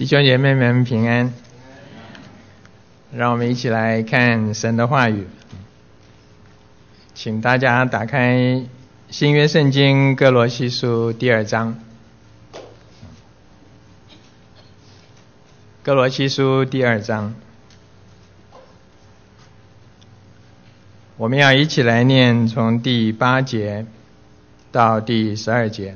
弟兄姐妹们平安，让我们一起来看神的话语。请大家打开新约圣经哥罗西书第2章。哥罗西书第2章，我们要一起来念从第8节到第12节。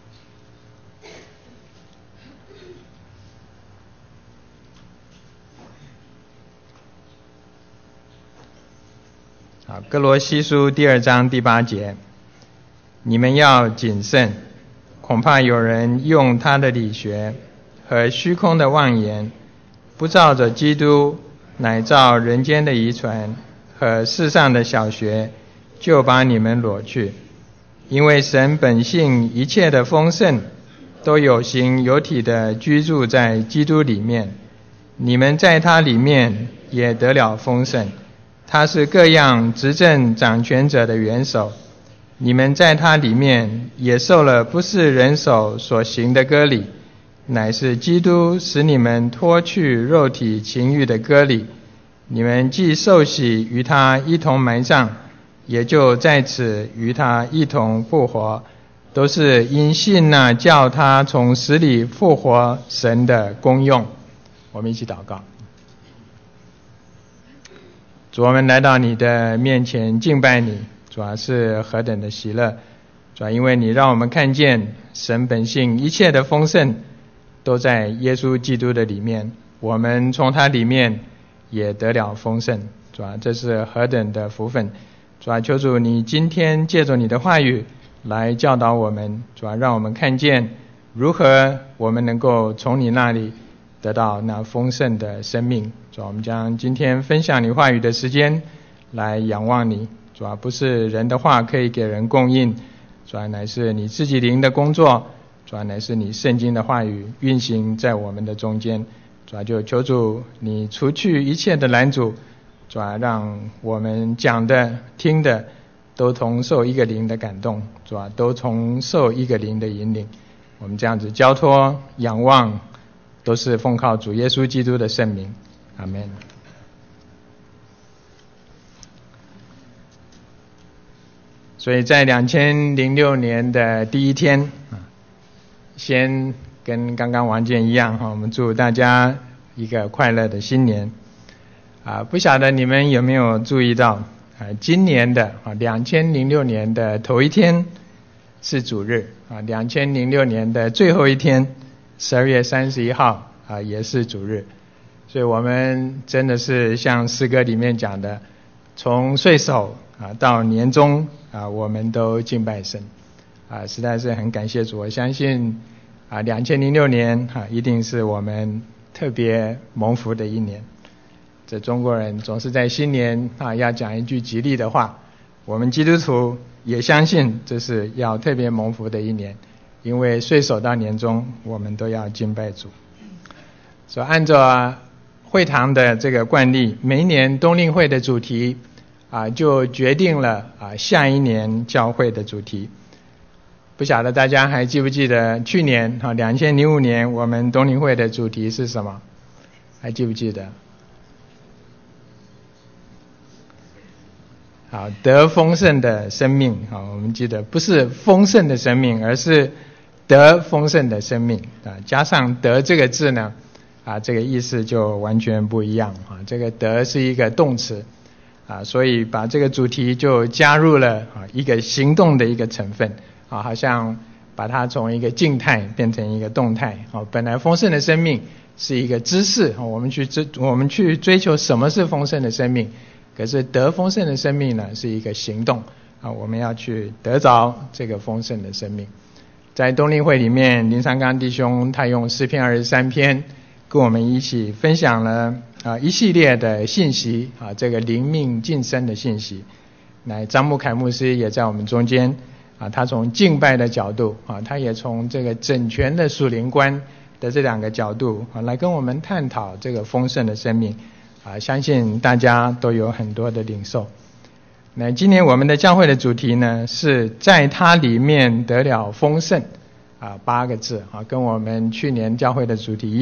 哥罗西书第2章第8节，你们要谨慎，恐怕有人用他的理学和虚空的妄言，不照着基督，乃照人间的遗传和世上的小学，就把你们掳去。因为神本性一切的丰盛，都有形有体的居住在基督里面，你们在他里面也得了丰盛。他是各样执政掌权者的元首，你们在他里面也受了不是人手所行的割礼，乃是基督使你们脱去肉体情欲的割礼。你们既受洗与他一同埋葬，也就在此与他一同复活，都是因信那叫他从死里复活神的功用。我们一起祷告。主，我们来到你的面前敬拜你，主要是何等的喜乐。主要因为你让我们看见神本性一切的丰盛都在耶稣基督的里面，我们从他里面也得了丰盛。主要这是何等的福分。主要求主你今天借着你的话语来教导我们，主要让我们看见如何我们能够从你那里得到那丰盛的生命。主要我们将今天分享你话语的时间来仰望你，主要不是人的话可以给人供应，主要乃是你自己灵的工作，主要乃是你圣经的话语运行在我们的中间。主要就求主你除去一切的拦阻，主要让我们讲的听的都同受一个灵的感动，主要都同受一个灵的引领。我们这样子交托仰望，都是奉靠主耶稣基督的圣名，阿们。所以在2006年的第一天，先跟刚刚王建一样，我们祝大家一个快乐的新年。不晓得你们有没有注意到，今年的2006年的头一天是主日，2006年的最后一天12月31号也是主日。所以我们真的是像诗歌里面讲的，从岁首到年终我们都敬拜神实在是很感谢主。我相信2006年一定是我们特别蒙福的一年。这中国人总是在新年要讲一句吉利的话，我们基督徒也相信这是要特别蒙福的一年，因为岁首到年终我们都要敬拜主。所以按照会堂的这个惯例，每一年冬令会的主题就决定了下一年教会的主题。不晓得大家还记不记得去年2005年我们冬令会的主题是什么？还记不记得？得丰盛的生命。我们记得不是丰盛的生命，而是得丰盛的生命加上得这个字呢这个意思就完全不一样这个得是一个动词所以把这个主题就加入了一个行动的一个成分好像把它从一个静态变成一个动态本来丰盛的生命是一个知识，我们去追求什么是丰盛的生命，可是得丰盛的生命呢是一个行动我们要去得着这个丰盛的生命。在冬令会里面，林三刚弟兄他用诗篇23篇跟我们一起分享了一系列的信息这个灵命晋升的信息。那张牧凯牧师也在我们中间他从敬拜的角度他也从这个整全的属灵观的这两个角度来跟我们探讨这个丰盛的生命相信大家都有很多的领受。那今年我们的教会的主题呢是在他里面得了丰盛8个字跟我们去年教会的主题一样，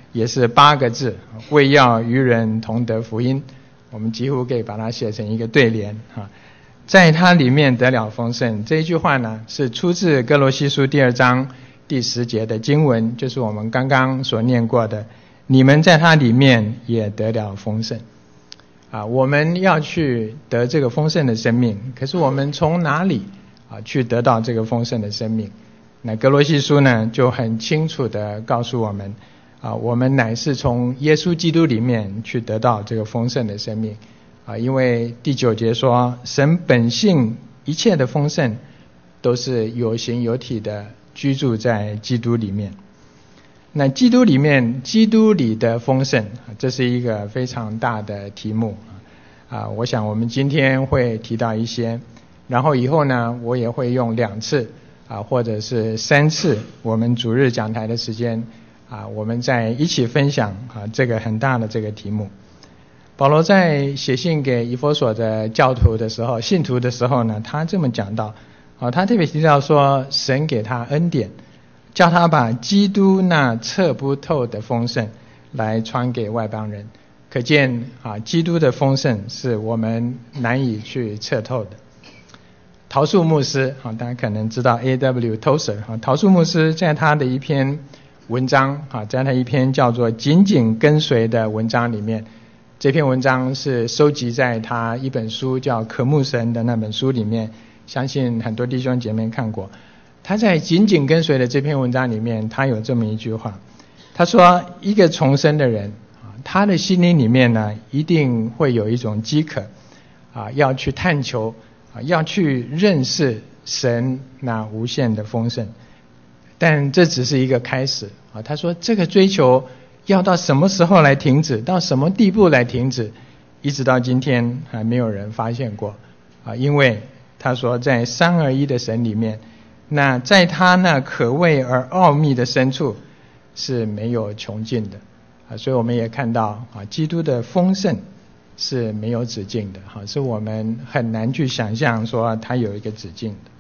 也是8个字，为要与人同得福音。我们几乎可以把它写成一个对联啊，在它里面得了丰盛。这一句话呢，是出自哥罗西书第2章第10节的经文，就是我们刚刚所念过的，你们在它里面也得了丰盛。我们要去得这个丰盛的生命，可是我们从哪里去得到这个丰盛的生命？那哥罗西书呢，就很清楚地告诉我们，我们乃是从耶稣基督里面去得到这个丰盛的生命。因为第9节说，神本性一切的丰盛都是有形有体的居住在基督里面。那基督里面，基督里的丰盛，这是一个非常大的题目我想我们今天会提到一些，然后以后呢，我也会用2次或者是3次我们主日讲台的时间我们再一起分享这个很大的这个题目。保罗在写信给以弗所的教徒的时候，信徒的时候呢，他这么讲到他特别提到说，神给他恩典，叫他把基督那测不透的丰盛来传给外邦人。可见基督的丰盛是我们难以去测透的。陶树牧师大家可能知道 A.W. Tozer 陶树牧师在他的一篇文章在他一篇叫做紧紧跟随的文章里面，这篇文章是收集在他一本书叫渴慕神的那本书里面，相信很多弟兄姐妹看过。他在紧紧跟随的这篇文章里面，他有这么一句话，他说，一个重生的人他的心灵里面呢，一定会有一种饥渴要去探求要去认识神那无限的丰盛。但这只是一个开始他说，这个追求要到什么时候来停止，到什么地步来停止，一直到今天还没有人发现过因为他说，在三而一的神里面，那在他那可畏而奥秘的深处是没有穷尽的所以我们也看到基督的丰盛是没有止境的是我们很难去想象说它有一个止境的。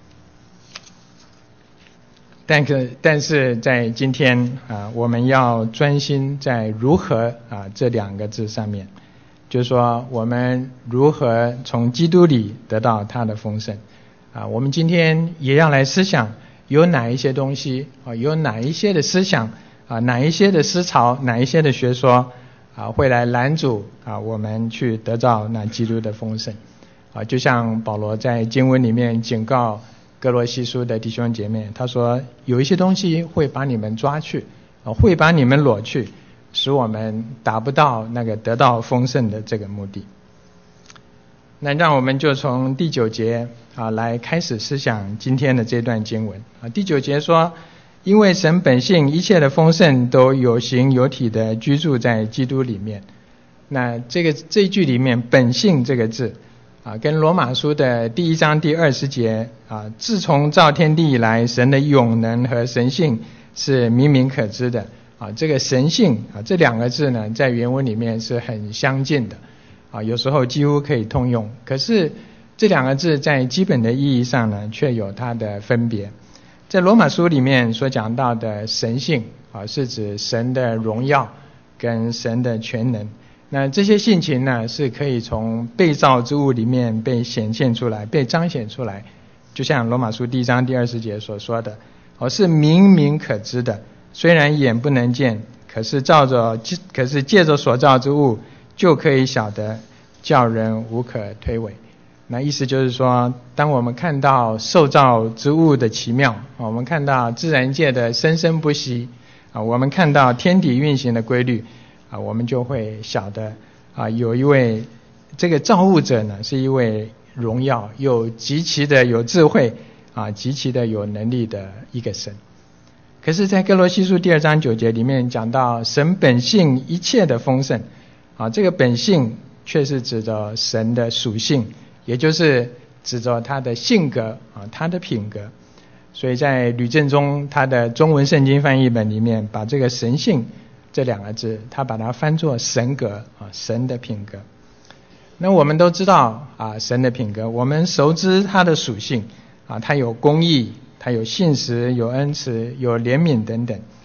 但是在今天我们要专心在如何这2个字上面，就是说我们如何从基督里得到他的丰盛我们今天也要来思想有哪一些东西有哪一些的思想哪一些的思潮，哪一些的学说会来拦阻我们去得到那基督的丰盛就像保罗在经文里面警告哥罗西书的弟兄姐妹，他说有一些东西会把你们抓去会把你们裸去，使我们达不到那个得到丰盛的这个目的。那让我们就从第9节来开始思想今天的这段经文第9节说，因为神本性一切的丰盛都有形有体的居住在基督里面。那这一句里面本性这个字跟罗马书的第1章第20节自从造天地以来，神的永能和神性是明明可知的这个神性这2个字呢，在原文里面是很相近的有时候几乎可以通用，可是这2个字在基本的意义上呢，却有它的分别。在罗马书里面所讲到的神性是指神的荣耀跟神的全能。那这些性情呢，是可以从被造之物里面被显现出来，被彰显出来，就像罗马书第1章第20节所说的是明明可知的，虽然眼不能见，可是借着所造之物就可以晓得，叫人无可推诿。那意思就是说，当我们看到受造之物的奇妙我们看到自然界的生生不息我们看到天体运行的规律我们就会晓得有一位这个造物者呢，是一位荣耀又极其的有智慧极其的有能力的一个神。可是在哥罗西书第2章9节里面讲到神本性一切的丰盛这个本性却是指着神的属性，也就是指着他的性格他的品格。所以在吕正中他的中文圣经翻译本里面，把这个神性这2个字他把它翻作神格神的品格。那我们都知道神的品格，我们熟知他的属性他有公义，他有信实，有恩慈，有怜悯等等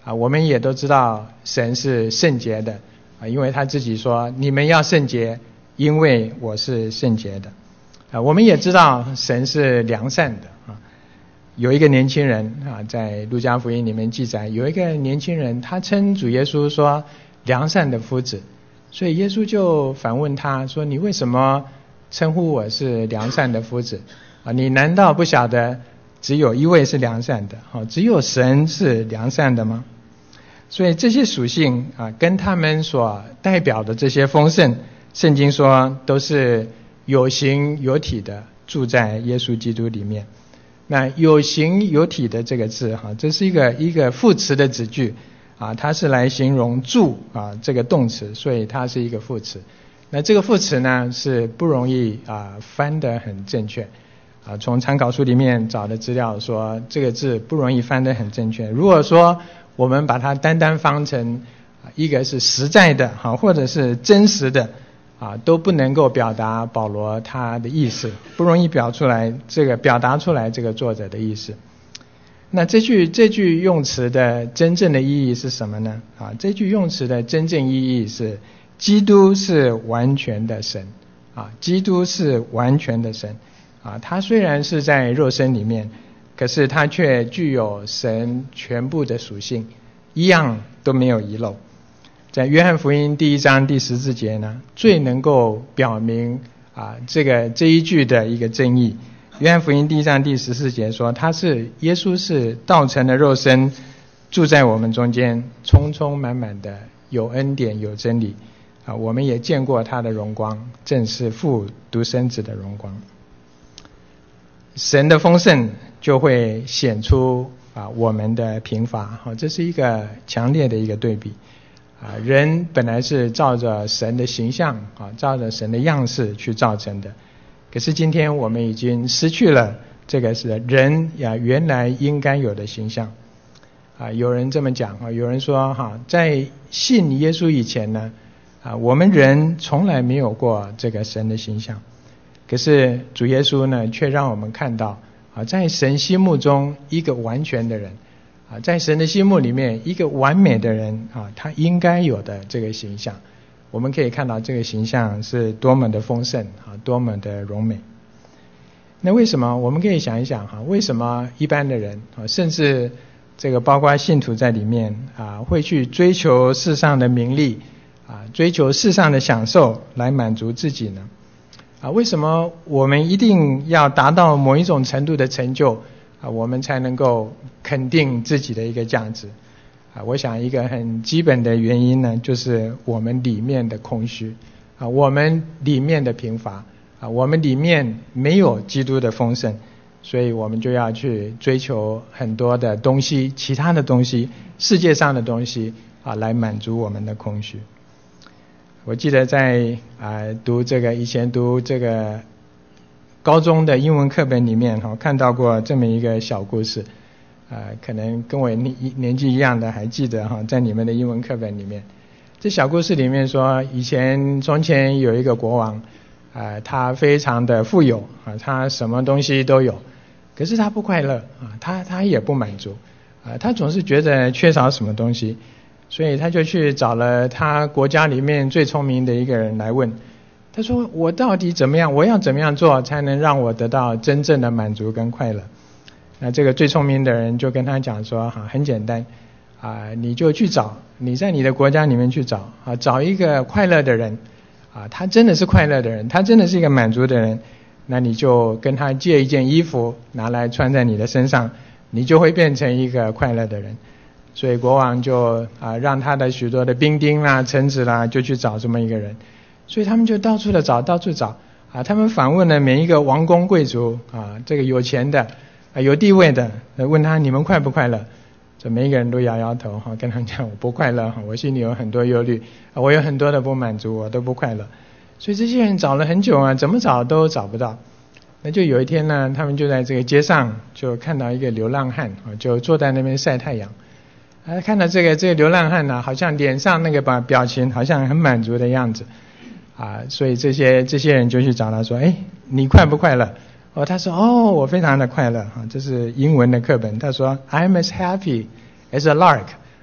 我们也都知道神是圣洁的因为他自己说你们要圣洁，因为我是圣洁的我们也知道神是良善的有一个年轻人在路加福音里面记载，有一个年轻人他称主耶稣说良善的夫子，所以耶稣就反问他说，你为什么称呼我是良善的夫子你难道不晓得只有一位是良善的只有神是良善的吗？所以这些属性跟他们所代表的这些丰盛，圣经说都是有形有体的住在耶稣基督里面。那有形有体的这个字这是一个副词的子句它是来形容住这个动词，所以它是一个副词。那这个副词呢是不容易翻得很正确从参考书里面找的资料说这个字不容易翻得很正确。如果说我们把它单单翻成一个是实在的或者是真实的都不能够表达保罗他的意思，不容易表达出来这个作者的意思。那这句用词的真正的意义是什么呢这句用词的真正意义是基督是完全的神基督是完全的神他虽然是在肉身里面，可是他却具有神全部的属性，一样都没有遗漏。在约翰福音第1章第14节呢，最能够表明这一句的一个真意。约翰福音第1章第14节说，耶稣是道成的肉身，住在我们中间，充充满满的有恩典有真理我们也见过他的荣光，正是父独生子的荣光。神的丰盛就会显出我们的贫乏这是一个强烈的一个对比人本来是照着神的形象照着神的样式去造成的，可是今天我们已经失去了这个是人原来应该有的形象有人这么讲有人说在信耶稣以前呢我们人从来没有过这个神的形象，可是主耶稣呢却让我们看到在神心目中一个完全的人在神的心目里面一个完美的人他应该有的这个形象，我们可以看到这个形象是多么的丰盛多么的荣美。那为什么我们可以想一想为什么一般的人甚至这个包括信徒在里面会去追求世上的名利追求世上的享受来满足自己呢为什么我们一定要达到某一种程度的成就我们才能够肯定自己的一个价值我想一个很基本的原因呢，就是我们里面的空虚我们里面的贫乏我们里面没有基督的丰盛，所以我们就要去追求很多的东西，其他的东西，世界上的东西来满足我们的空虚。我记得在以前读这个高中的英文课本里面看到过这么一个小故事可能跟我年纪一样的还记得在你们的英文课本里面。这小故事里面说，从前有一个国王他非常的富有他什么东西都有，可是他不快乐他也不满足他总是觉得缺少什么东西，所以他就去找了他国家里面最聪明的一个人来问，他说我到底怎么样，我要怎么样做才能让我得到真正的满足跟快乐。那这个最聪明的人就跟他讲说很简单你就去找，你在你的国家里面去找找一个快乐的人他真的是快乐的人，他真的是一个满足的人，那你就跟他借一件衣服拿来穿在你的身上，你就会变成一个快乐的人。所以国王就让他的许多的兵丁啦臣子啦就去找这么一个人，所以他们就到处找他们访问了每一个王公贵族这个有钱的有地位的，问他你们快不快乐，这每一个人都摇摇头跟他讲我不快乐我心里有很多忧虑我有很多的不满足，我都不快乐。所以这些人找了很久怎么找都找不到。那就有一天呢，他们就在这个街上就看到一个流浪汉就坐在那边晒太阳看到这个流浪汉呢好像脸上那个表情好像很满足的样子所以这些人就去找他说你快不快乐他说我非常的快乐这是英文的课本，他说 I'm as happy as a lark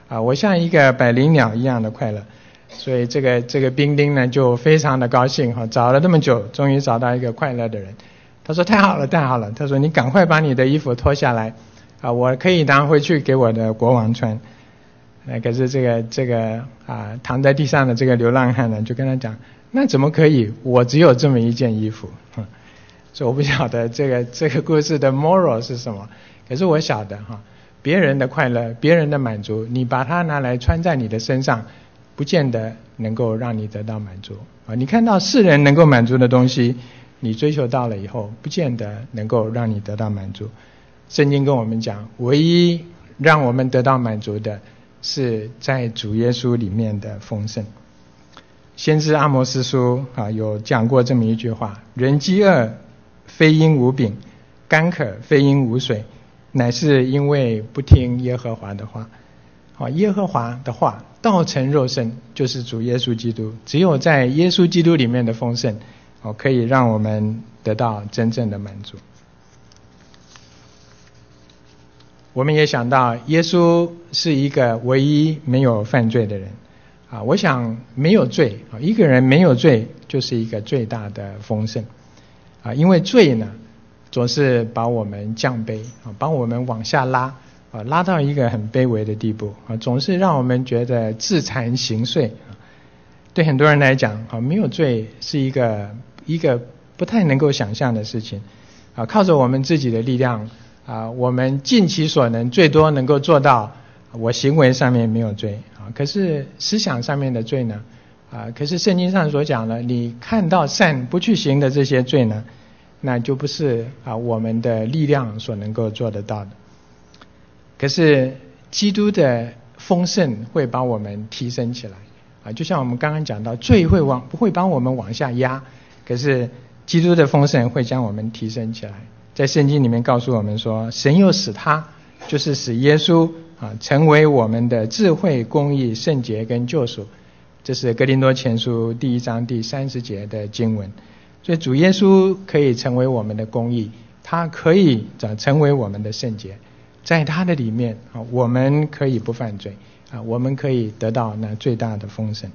我像一个百灵鸟一样的快乐。所以这个兵丁呢就非常的高兴，找了这么久，终于找到一个快乐的人。他说太好了太好了，他说你赶快把你的衣服脱下来，我可以拿回去给我的国王穿。可是这个躺在地上的这个流浪汉呢就跟他讲，那怎么可以，我只有这么一件衣服。所以我不晓得这个故事的 moral 是什么，可是我晓得别人的快乐，别人的满足，你把它拿来穿在你的身上，不见得能够让你得到满足。你看到世人能够满足的东西，你追求到了以后，不见得能够让你得到满足。圣经跟我们讲，唯一让我们得到满足的是在主耶稣里面的丰盛。先知阿摩司书有讲过这么一句话，人饥饿非因无饼，干渴非因无水，乃是因为不听耶和华的话。耶和华的话道成肉身，就是主耶稣基督。只有在耶稣基督里面的丰盛，可以让我们得到真正的满足。我们也想到耶稣是一个唯一没有犯罪的人。我想没有罪，一个人没有罪就是一个最大的丰盛。因为罪呢总是把我们降卑，把我们往下拉，拉到一个很卑微的地步，总是让我们觉得自惭形穑。对很多人来讲，没有罪是一个不太能够想象的事情。靠着我们自己的力量，我们尽其所能，最多能够做到我行为上面没有罪，可是思想上面的罪呢？可是圣经上所讲的，你看到善不去行的这些罪呢，那就不是我们的力量所能够做得到的。可是基督的丰盛会把我们提升起来，就像我们刚刚讲到，罪不会把我们往下压，可是基督的丰盛会将我们提升起来。在圣经里面告诉我们说，神又使他，就是使耶稣成为我们的智慧、公义、圣洁跟救赎。这是哥林多前书1章第30节的经文。所以主耶稣可以成为我们的公义，他可以成为我们的圣洁。在他的里面，我们可以不犯罪，我们可以得到那最大的丰盛。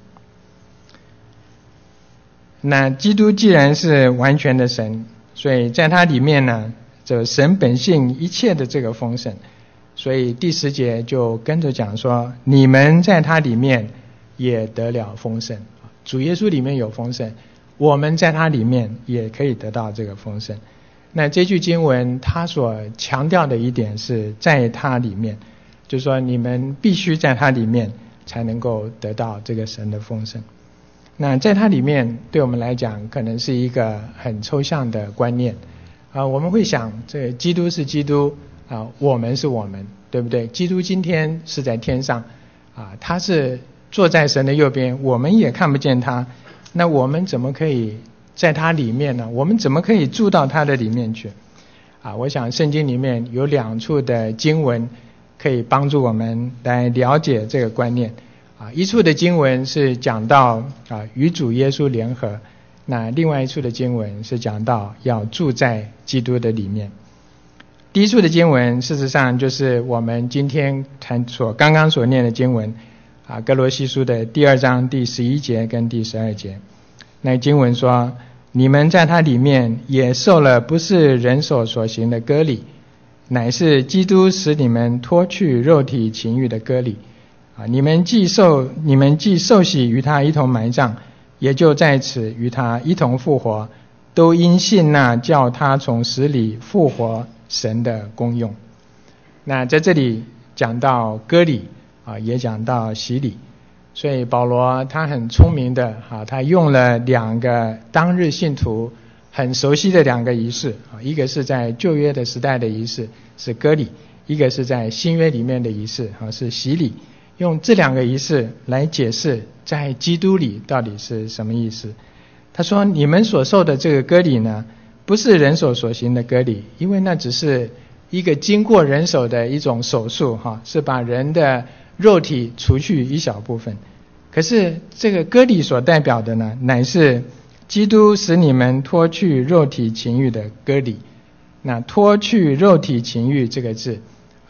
那基督既然是完全的神，所以在他里面呢，这神本性一切的这个丰盛。所以第10节就跟着讲说，你们在他里面也得了丰盛。主耶稣里面有丰盛，我们在他里面也可以得到这个丰盛。那这句经文他所强调的一点是在他里面，就是说你们必须在他里面才能够得到这个神的丰盛。那在他里面对我们来讲可能是一个很抽象的观念，我们会想这基督是基督，我们是我们，对不对？基督今天是在天上，他是坐在神的右边，我们也看不见他，那我们怎么可以在他里面呢？我们怎么可以住到他的里面去？我想圣经里面有2处的经文可以帮助我们来了解这个观念。一处的经文是讲到与主耶稣联合，那另外一处的经文是讲到要住在基督的里面。第一处的经文事实上就是我们今天刚刚所念的经文，哥罗西书的第2章第11节跟第12节。那经文说，你们在他里面也受了不是人手所行的割礼，乃是基督使你们脱去肉体情欲的割礼。你们既受洗与他一同埋葬，也就在此与他一同复活，都因信那叫他从死里复活神的功用。那在这里讲到割礼，也讲到洗礼。所以保罗他很聪明的，他用了2个当日信徒很熟悉的2个仪式，一个是在旧约的时代的仪式是割礼，一个是在新约里面的仪式是洗礼。用这2个仪式来解释在基督里到底是什么意思。他说你们所受的这个割礼呢，不是人手所行的割礼，因为那只是一个经过人手的一种手术，是把人的肉体除去一小部分。可是这个割礼所代表的呢，乃是基督使你们脱去肉体情欲的割礼。那脱去肉体情欲这个字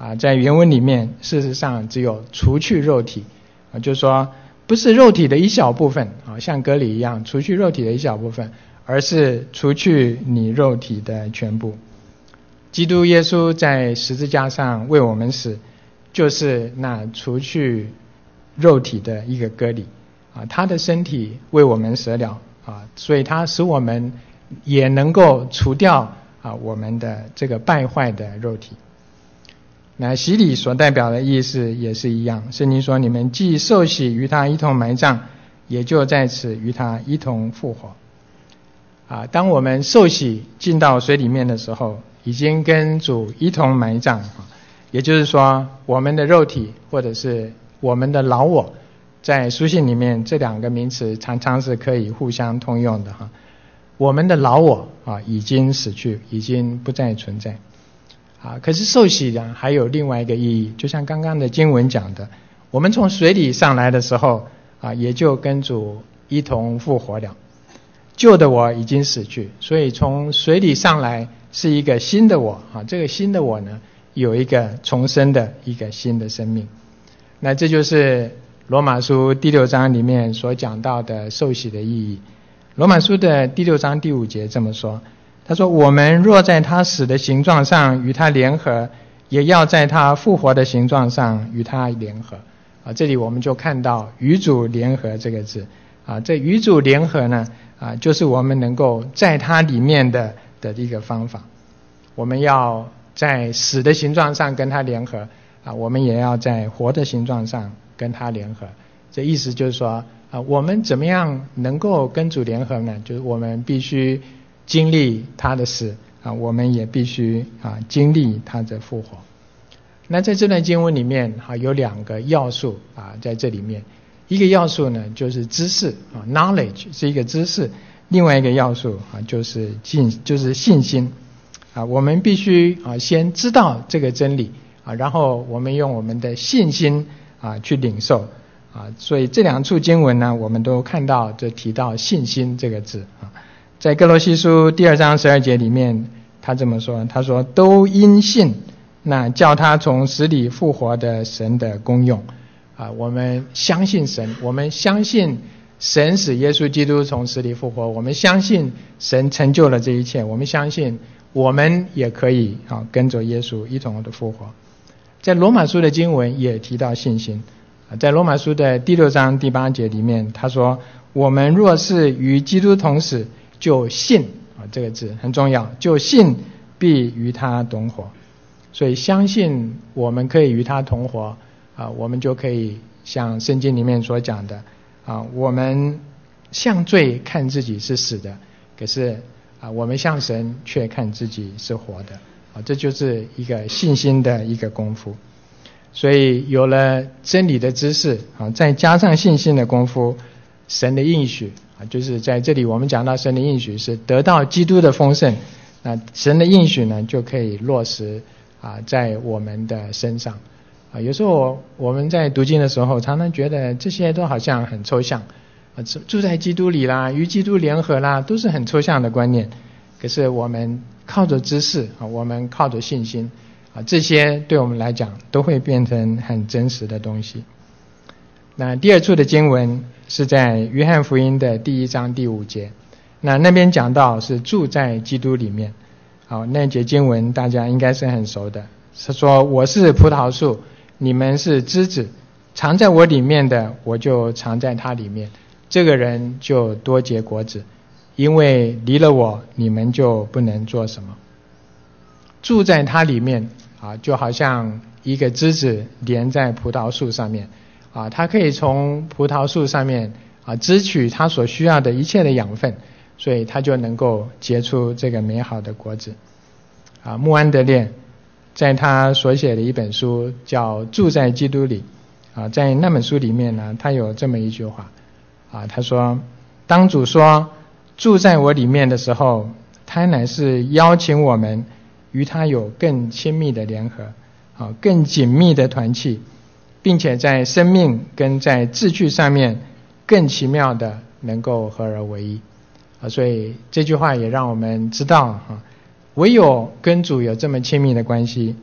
在原文里面事实上只有除去肉体，就是说不是肉体的一小部分，像割礼一样除去肉体的一小部分，而是除去你肉体的全部。基督耶稣在十字架上为我们死，就是那除去肉体的一个割礼，他的身体为我们舍了，所以他使我们也能够除掉我们的这个败坏的肉体。那洗礼所代表的意思也是一样，圣经说你们既受洗与他一同埋葬，也就在此与他一同复活。当我们受洗进到水里面的时候，已经跟主一同埋葬，也就是说我们的肉体或者是我们的老我，在书信里面这两个名词常常是可以互相通用的。我们的老我已经死去，已经不再存在。可是受洗呢还有另外一个意义，就像刚刚的经文讲的，我们从水里上来的时候也就跟主一同复活了。旧的我已经死去，所以从水里上来是一个新的我，这个新的我呢有一个重生的一个新的生命。那这就是罗马书第6章里面所讲到的受洗的意义。罗马书的第6章第5节这么说，他说我们若在他死的形状上与他联合，也要在他复活的形状上与他联合。这里我们就看到与主联合这个字。这与主联合呢就是我们能够在他里面的一个方法。我们要在死的形状上跟他联合，我们也要在活的形状上跟他联合。这意思就是说我们怎么样能够跟主联合呢？就是我们必须经历他的死，我们也必须经历他的复活。那在这段经文里面有2个要素在这里面。一个要素呢就是知识knowledge 是一个知识，另外一个要素就是信心。我们必须先知道这个真理然后我们用我们的信心去领受所以这2处经文呢，我们都看到就提到信心这个字在哥罗西书第2章12节里面，他这么说，他说都因信那叫他从死里复活的神的功用。我们相信神，我们相信神使耶稣基督从死里复活，我们相信神成就了这一切，我们相信我们也可以跟着耶稣一同的复活。在罗马书的经文也提到信心，在罗马书的第6章第8节里面，他说我们若是与基督同死，就信这个字很重要，就信必与他同活。所以相信我们可以与他同活我们就可以像圣经里面所讲的我们向罪看自己是死的，可是我们向神却看自己是活的这就是一个信心的一个功夫。所以有了真理的知识再加上信心的功夫，神的应许就是在这里我们讲到神的应许是得到基督的丰盛，那神的应许呢就可以落实在我们的身上有时候我们在读经的时候常常觉得这些都好像很抽象住在基督里啦，与基督联合啦，都是很抽象的观念。可是我们靠着知识我们靠着信心这些对我们来讲都会变成很真实的东西。那第2处的经文是在约翰福音的第1章第5节，那边讲到是住在基督里面那节经文大家应该是很熟的，是说我是葡萄树，你们是枝子，藏在我里面的，我就藏在他里面，这个人就多结果子，因为离了我，你们就不能做什么。住在他里面就好像一个枝子连在葡萄树上面它可以从葡萄树上面支取它所需要的一切的养分，所以它就能够结出这个美好的果子穆安德烈在他所写的一本书叫《住在基督里》在那本书里面呢，他有这么一句话他说当主说住在我里面的时候，他乃是邀请我们与他有更亲密的联合更紧密的团契，并且在生命跟在志趣上面更奇妙的能够合而为一所以这句话也让我们知道唯有跟主有这么亲密的关系，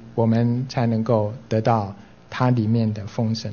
我们才能够得到它里面的丰盛。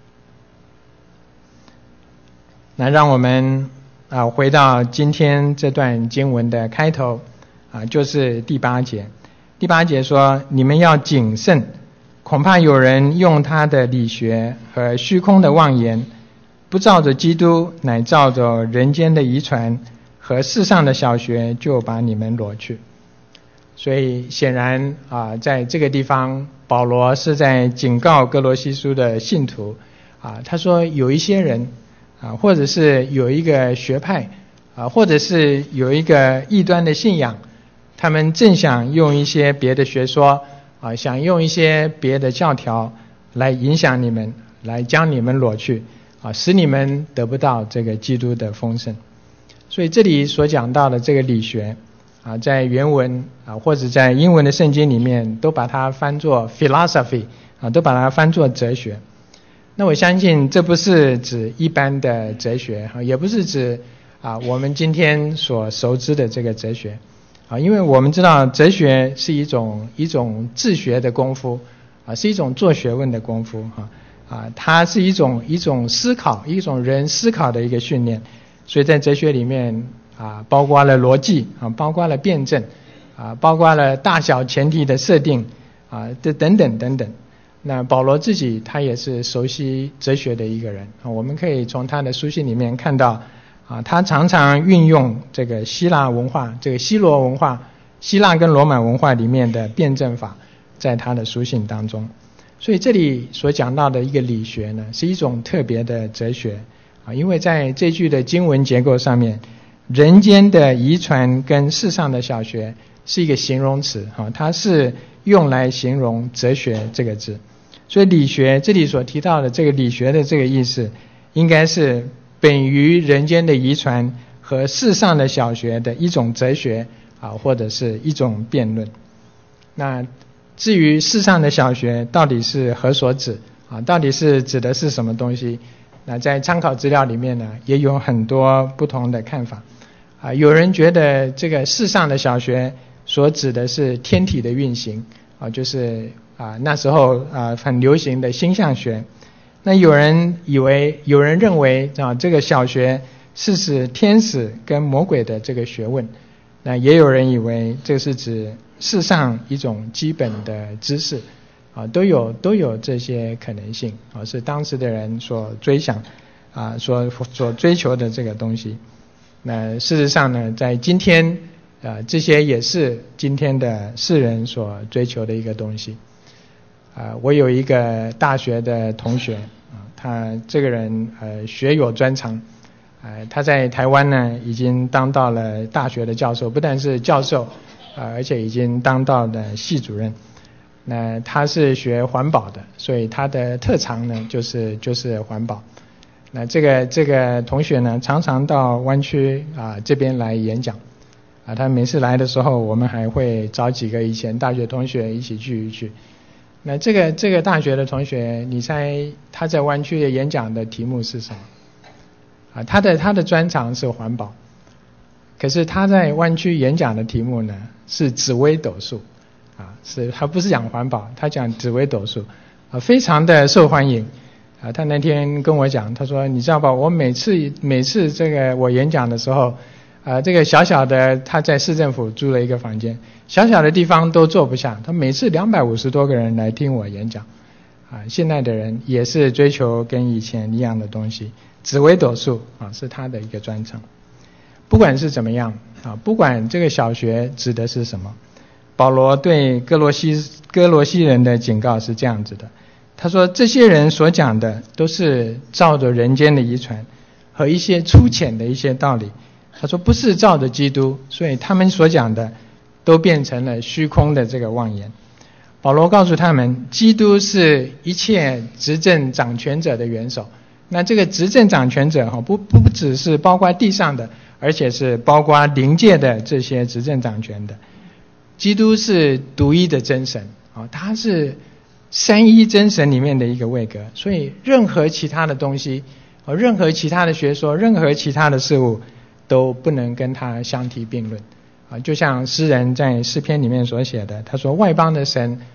那让我们回到今天这段经文的开头就是第8节。第8节说，你们要谨慎，恐怕有人用他的理学和虚空的妄言，不照着基督，乃照着人间的遗传和世上的小学，就把你们掳去。所以显然在这个地方，保罗是在警告哥罗西书的信徒他说有一些人或者是有一个学派或者是有一个异端的信仰，他们正想用一些别的学说想用一些别的教条来影响你们，来将你们掳去使你们得不到这个基督的丰盛。所以这里所讲到的这个理学在原文或者在英文的圣经里面都把它翻作 philosophy 都把它翻作哲学。那我相信这不是指一般的哲学也不是指我们今天所熟知的这个哲学因为我们知道哲学是一种自学的功夫是一种做学问的功夫它是一种思考，一种人思考的一个训练。所以在哲学里面包括了逻辑包括了辩证包括了大小前提的设定等等等等。那保罗自己他也是熟悉哲学的一个人我们可以从他的书信里面看到他常常运用这个希腊文化，这个希罗文化，希腊跟罗马文化里面的辩证法在他的书信当中。所以这里所讲到的一个理学呢，是一种特别的哲学因为在这句的经文结构上面，人间的遗传跟世上的小学是一个形容词它是用来形容哲学这个字。所以理学这里所提到的这个理学的这个意思，应该是本于人间的遗传和世上的小学的一种哲学或者是一种辩论。那至于世上的小学到底是何所指到底是指的是什么东西，那在参考资料里面呢，也有很多不同的看法有人觉得这个世上的小学所指的是天体的运行就是那时候很流行的星象学。那有人认为这个小学是指天使跟魔鬼的这个学问。那也有人以为这是指世上一种基本的知识都有这些可能性是当时的人所追想所追求的这个东西。那事实上呢，在今天这些也是今天的世人所追求的一个东西我有一个大学的同学他这个人学有专长他在台湾呢已经当到了大学的教授，不但是教授而且已经当到了系主任。那他是学环保的，所以他的特长呢就是环保。那这个同学呢常常到湾区这边来演讲他每次来的时候，我们还会找几个以前大学同学一起聚一聚。那这个大学的同学，你猜他在湾区的演讲的题目是什么他的专长是环保，可是他在湾区演讲的题目呢是紫微斗数他不是讲环保，他讲紫微斗数非常的受欢迎他那天跟我讲，他说你知道吧，我每次这个我演讲的时候这个小小的，他在市政府租了一个房间，小小的地方都坐不下，他每次250多个人来听我演讲现在的人也是追求跟以前一样的东西，紫微斗数是他的一个专长。不管是怎么样不管这个小学指的是什么，保罗对哥罗西人的警告是这样子的，他说这些人所讲的都是照着人间的遗传和一些粗浅的一些道理，他说不是照着基督，所以他们所讲的都变成了虚空的这个妄言。保罗告诉他们，基督是一切执政掌权者的元首。那这个执政掌权者不只是包括地上的，而且是包括灵界的这些执政掌权的。基督是独一的真神他是三一真神里面的一个位格，所以任何其他的东西任何其他的学说，任何其他的事物都不能跟他相提并论就像诗人在诗篇里面所写的，他说外邦的神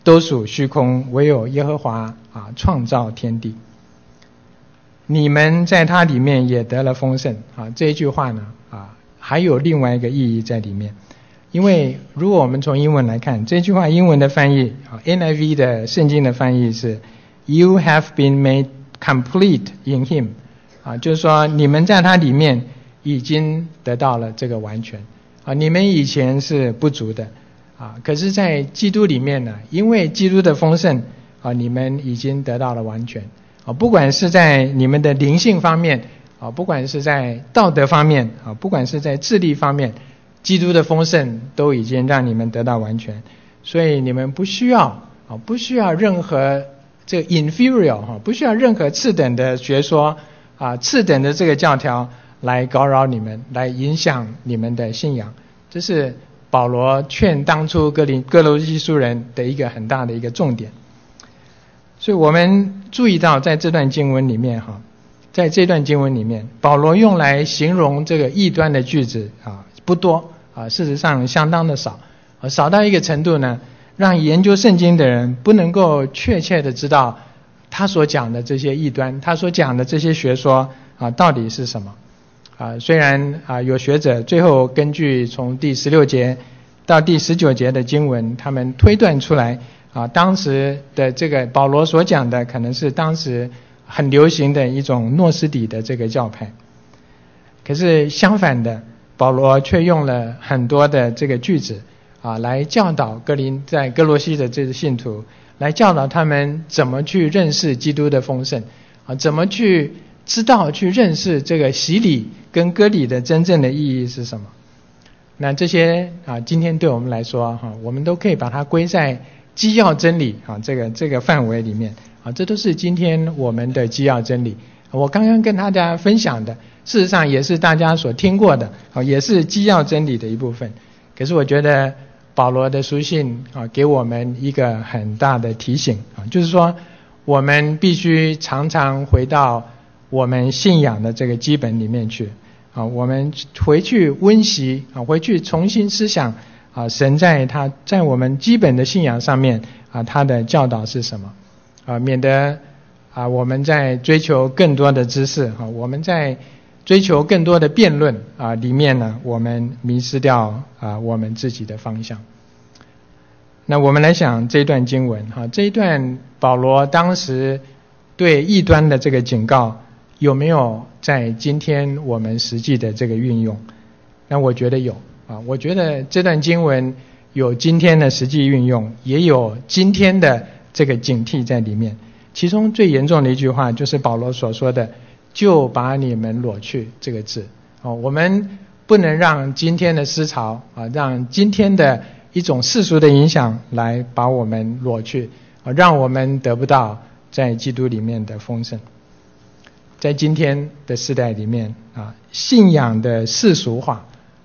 都属虚空，唯有耶和华创造天地。你们在他里面也得了丰盛这一句话呢还有另外一个意义在里面。因为如果我们从英文来看，这句话英文的翻译NIV 的圣经的翻译是 You have been made complete in him 就是说你们在他里面已经得到了这个完全你们以前是不足的可是在基督里面呢，因为基督的丰盛你们已经得到了完全不管是在你们的灵性方面不管是在道德方面不管是在智力方面，基督的丰盛都已经让你们得到完全，所以你们不需要任何这个 inferior 不需要任何次等的学说次等的这个教条来搞扰你们，来影响你们的信仰。这是保罗劝当初哥罗西书人的一个很大的一个重点。所以我们注意到在这段经文里面在这段经文里面，保罗用来形容这个异端的句子不多事实上相当的少少到一个程度呢，让研究圣经的人不能够确切的知道他所讲的这些异端，他所讲的这些学说到底是什么虽然有学者最后根据从第16节到第19节的经文，他们推断出来当时的这个保罗所讲的可能是当时很流行的一种诺斯底的这个教派。可是相反的，保罗却用了很多的这个句子来教导在哥罗西的这些信徒，来教导他们怎么去认识基督的丰盛怎么去知道去认识这个洗礼跟割礼的真正的意义是什么。那这些今天对我们来说我们都可以把它归在基要真理这个范围里面这都是今天我们的基要真理。我刚刚跟大家分享的事实上也是大家所听过的也是基要真理的一部分。可是我觉得保罗的书信给我们一个很大的提醒就是说我们必须常常回到我们信仰的这个基本里面去我们回去温习回去重新思想神在我们基本的信仰上面他的教导是什么免得我们在追求更多的知识我们在追求更多的辩论里面呢，我们迷失掉我们自己的方向。那我们来想这段经文这一段保罗当时对异端的这个警告有没有在今天我们实际的这个运用？那我觉得有我觉得这段经文有今天的实际运用，也有今天的这个警惕在里面。其中最严重的一句话就是保罗所说的就把你们裸去这个字我们不能让今天的思潮让今天的一种世俗的影响来把我们裸去让我们得不到在基督里面的丰盛。在今天的时代里面信仰的世俗化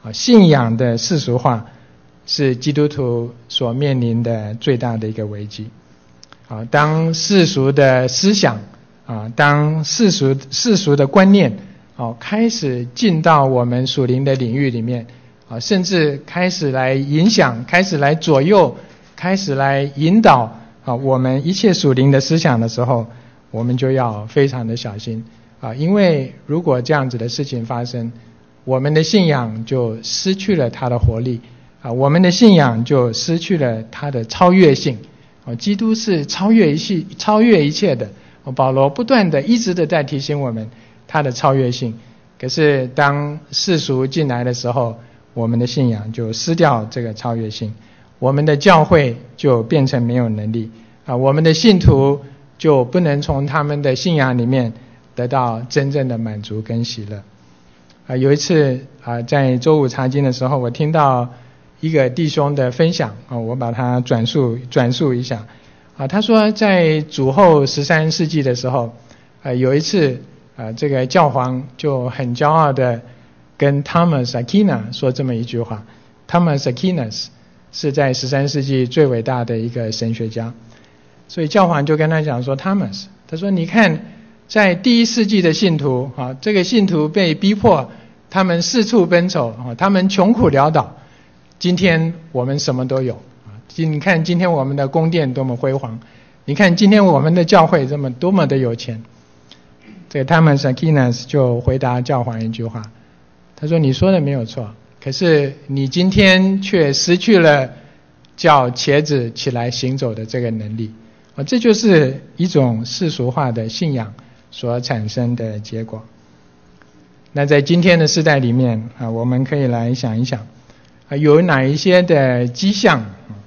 是基督徒所面临的最大的一个危机当世俗的思想当世俗的观念开始进到我们属灵的领域里面甚至开始来影响，开始来左右，开始来引导我们一切属灵的思想的时候，我们就要非常的小心因为如果这样子的事情发生，我们的信仰就失去了它的活力我们的信仰就失去了它的超越性基督是超越一切的保罗不断的一直的在提醒我们它的超越性。可是当世俗进来的时候，我们的信仰就失掉这个超越性，我们的教会就变成没有能力我们的信徒就不能从他们的信仰里面得到真正的满足跟喜乐有一次在周五查经的时候，我听到一个弟兄的分享我把它转述一下他说在主后13世纪的时候有一次这个教皇就很骄傲的跟 Thomas Aquinas 说这么一句话。 Thomas Aquinas 是在13世纪最伟大的一个神学家，所以教皇就跟他讲说 Thomas 他说你看在第1世纪的信徒这个信徒被逼迫，他们四处奔走他们穷苦潦倒，今天我们什么都有你看今天我们的宫殿多么辉煌，你看今天我们的教会多么的有钱。这个 Thomas Aquinas 就回答教皇一句话，他说你说的没有错，可是你今天却失去了叫茄子起来行走的这个能力。这就是一种世俗化的信仰所产生的结果。那在今天的世代里面我们可以来想一想有哪一些的迹象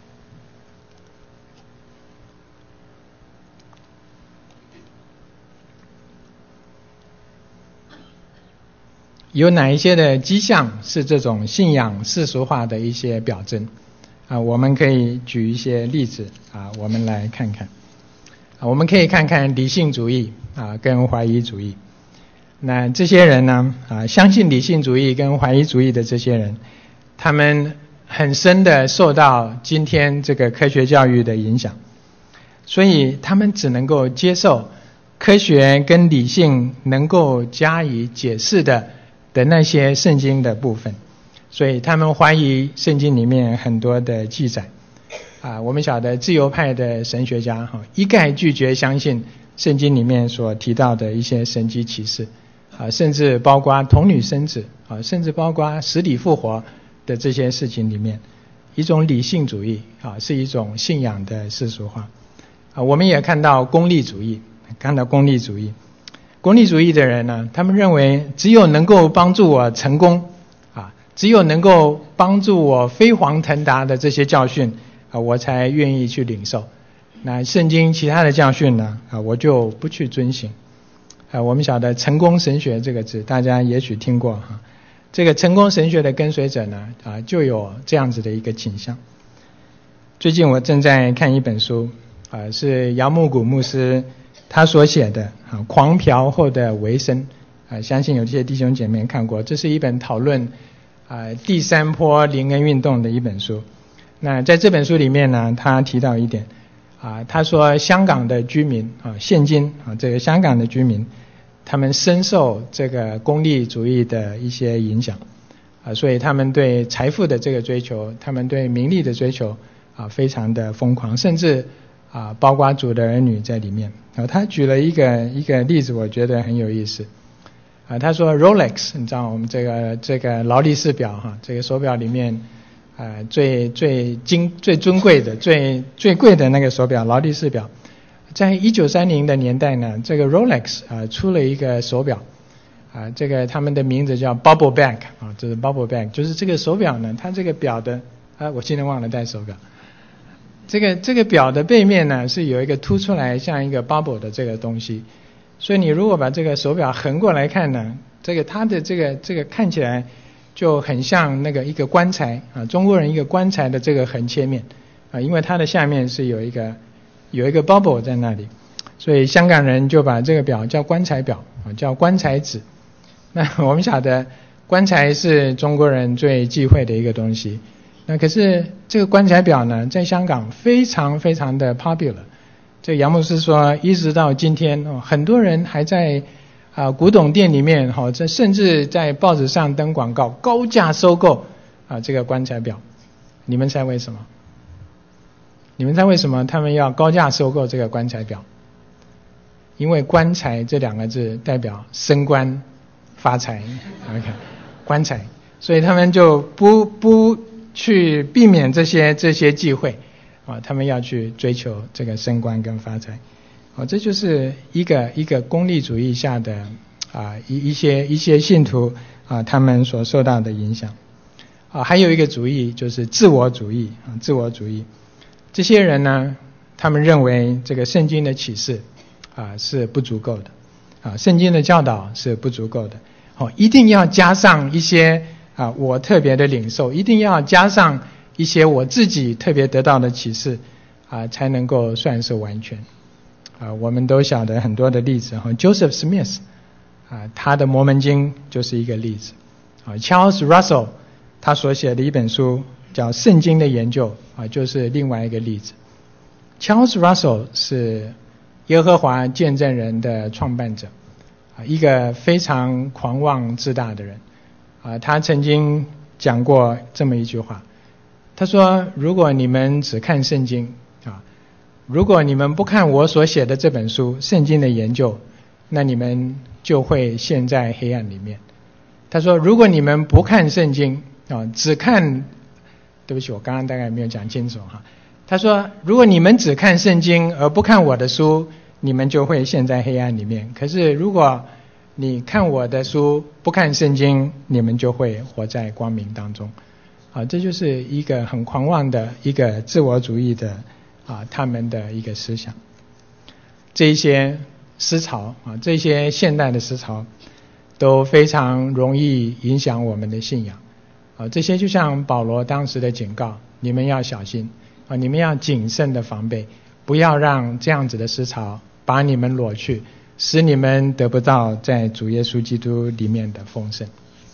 是这种信仰世俗化的一些表征我们可以举一些例子我们来看看我们可以看看理性主义跟怀疑主义。那这些人呢相信理性主义跟怀疑主义的这些人，他们很深的受到今天这个科学教育的影响，所以他们只能够接受科学跟理性能够加以解释的那些圣经的部分，所以他们怀疑圣经里面很多的记载我们晓得自由派的神学家一概拒绝相信圣经里面所提到的一些神迹奇事甚至包括童女生子甚至包括死里复活的这些事情里面，一种理性主义是一种信仰的世俗化我们也看到功利主义的人呢，他们认为只有能够帮助我成功只有能够帮助我飞黄腾达的这些教训我才愿意去领受。那圣经其他的教训呢我就不去遵行我们晓得成功神学这个字大家也许听过这个成功神学的跟随者呢就有这样子的一个倾向。最近我正在看一本书是姚木谷牧师他所写的狂嫖后的维生相信有些弟兄姐妹看过，这是一本讨论第三波灵恩运动的一本书。那在这本书里面呢，他提到一点他说香港的居民现今这个香港的居民他们深受这个功利主义的一些影响所以他们对财富的这个追求，他们对名利的追求非常的疯狂，甚至包括主的儿女在里面他举了一个例子，我觉得很有意思他说 Rolex 你知道我们这个劳力士表这个手表里面最尊贵的最贵的那个手表劳力士表，在1930的年代呢，这个 Rolex 出了一个手表这个他们的名字叫 Bubble Bag 这是 Bubble Bag， 就是这个手表呢，它这个表的我今天忘了带手表，这个表的背面呢是有一个凸出来像一个 bubble 的这个东西，所以你如果把这个手表横过来看呢，这个它的这个看起来就很像那个一个棺材中国人一个棺材的这个横切面因为它的下面是有一个 bubble 在那里，所以香港人就把这个表叫棺材表叫棺材子。那我们晓得棺材是中国人最忌讳的一个东西，那可是这个棺材表呢在香港非常非常的 popular。 这杨牧师说一直到今天很多人还在古董店里面这甚至在报纸上登广告高价收购这个棺材表。你们猜为什么？他们要高价收购这个棺材表？因为棺材这两个字代表升官发财，OK， 棺材，所以他们就不去避免这些忌讳他们要去追求这个升官跟发财这就是一个功利主义下的一些信徒他们所受到的影响还有一个主义就是自我主义这些人呢，他们认为这个圣经的启示是不足够的圣经的教导是不足够的一定要加上一些我特别的领受，一定要加上一些我自己特别得到的启示才能够算是完全我们都晓得很多的例子Joseph Smith他的摩门经就是一个例子Charles Russell 他所写的一本书叫圣经的研究就是另外一个例子。 Charles Russell 是耶和华见证人的创办者一个非常狂妄自大的人他曾经讲过这么一句话， 他说如果你们只看圣经如果你们不看我所写的这本书圣经的研究，那你们就会陷在黑暗里面。他说如果你们不看圣经只看，对不起我刚刚大概没有讲清楚他说如果你们只看圣经而不看我的书，你们就会陷在黑暗里面。可是如果你看我的书不看圣经，你们就会活在光明当中这就是一个很狂妄的一个自我主义的他们的一个思想。这一些思潮这些现代的思潮都非常容易影响我们的信仰这些就像保罗当时的警告，你们要小心你们要谨慎的防备，不要让这样子的思潮把你们裸去，使你们得不到在主耶稣基督里面的丰盛。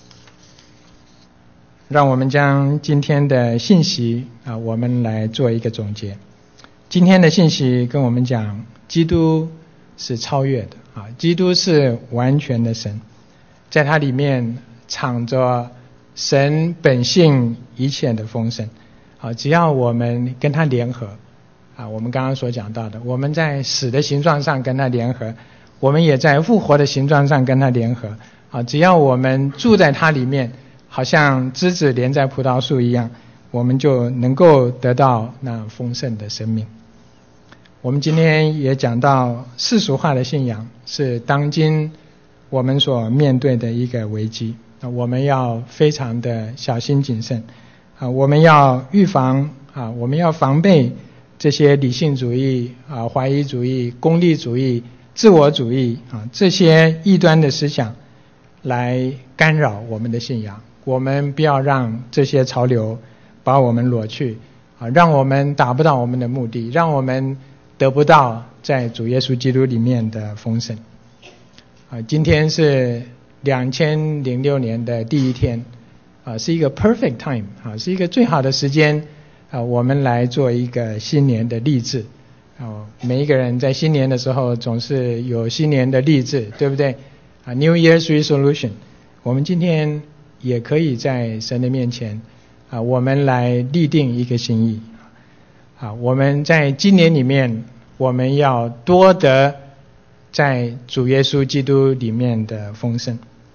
让我们将今天的信息我们来做一个总结。今天的信息跟我们讲，基督是超越的基督是完全的神，在他里面藏着神本性一切的丰盛只要我们跟他联合我们刚刚所讲到的，我们在死的形状上跟他联合，我们也在复活的形状上跟他联合只要我们住在他里面，好像枝子连在葡萄树一样，我们就能够得到那丰盛的生命。我们今天也讲到世俗化的信仰是当今我们所面对的一个危机我们要非常的小心谨慎我们要预防我们要防备这些理性主义怀疑主义、功利主义、自我主义这些异端的思想来干扰我们的信仰。我们不要让这些潮流把我们裸去让我们达不到我们的目的，让我们得不到在主耶稣基督里面的丰盛今天是2006年的第一天是一个 perfect time 是一个最好的时间我们来做一个新年的励志每一个人在新年的时候总是有新年的励志，对不对New Year's Resolution。 我们今天也可以在神的面前我们来立定一个心意我们在今年里面我们要多得在主耶稣基督里面的丰盛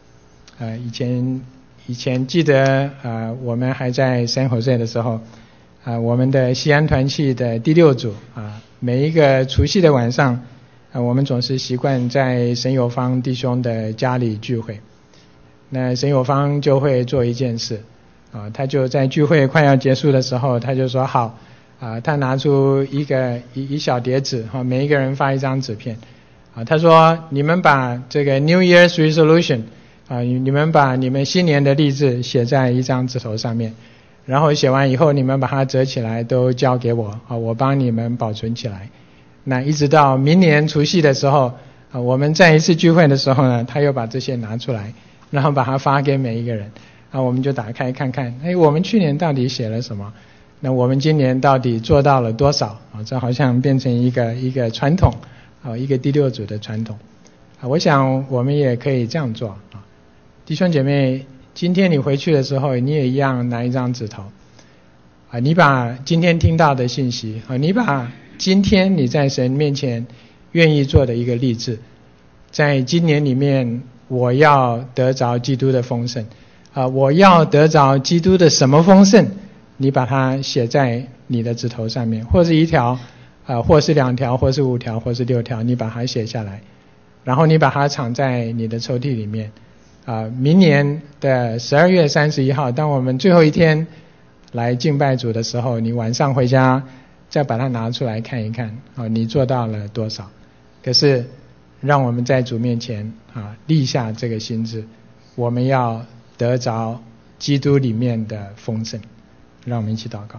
以前记得我们还在San Jose的时候我们的西安团契的第6组每一个除夕的晚上我们总是习惯在沈有方弟兄的家里聚会。那沈有方就会做一件事他就在聚会快要结束的时候，他就说好他拿出一小叠纸每一个人发一张纸片他说你们把这个 New Year's Resolution你们把你们新年的励志写在一张纸头上面，然后写完以后你们把它折起来都交给我我帮你们保存起来。那一直到明年除夕的时候我们再一次聚会的时候呢，他又把这些拿出来，然后把它发给每一个人我们就打开看看我们去年到底写了什么，那我们今年到底做到了多少这好像变成一个传统一个第6组的传统我想我们也可以这样做弟兄姐妹，今天你回去的时候你也一样拿一张纸头你把今天听到的信息你把今天你在神面前愿意做的一个立志，在今年里面我要得着基督的丰盛我要得着基督的什么丰盛，你把它写在你的指头上面，或是1条或是2条或是5条或是6条，你把它写下来，然后你把它藏在你的抽屉里面明年的12月31号当我们最后一天来敬拜主的时候，你晚上回家再把它拿出来看一看你做到了多少。可是让我们在主面前立下这个心志，我们要得着基督里面的丰盛。让我们一起祷告。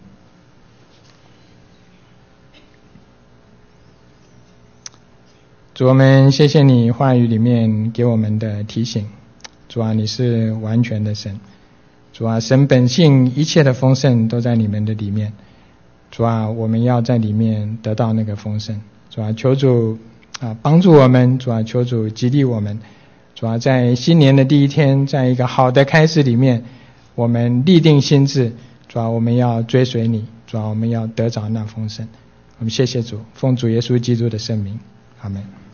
主，我们谢谢你话语里面给我们的提醒。主啊，你是完全的神。主啊，神本性一切的丰盛都在你们的里面。主啊，我们要在里面得到那个丰盛。主啊，求主帮助我们。主啊，求主激励我们。主啊，在新年的第一天，在一个好的开始里面，我们立定心志， 主啊，我们要追随你，主啊，我们要得着那丰盛。我们谢谢主，奉主耶稣基督的圣名，阿们。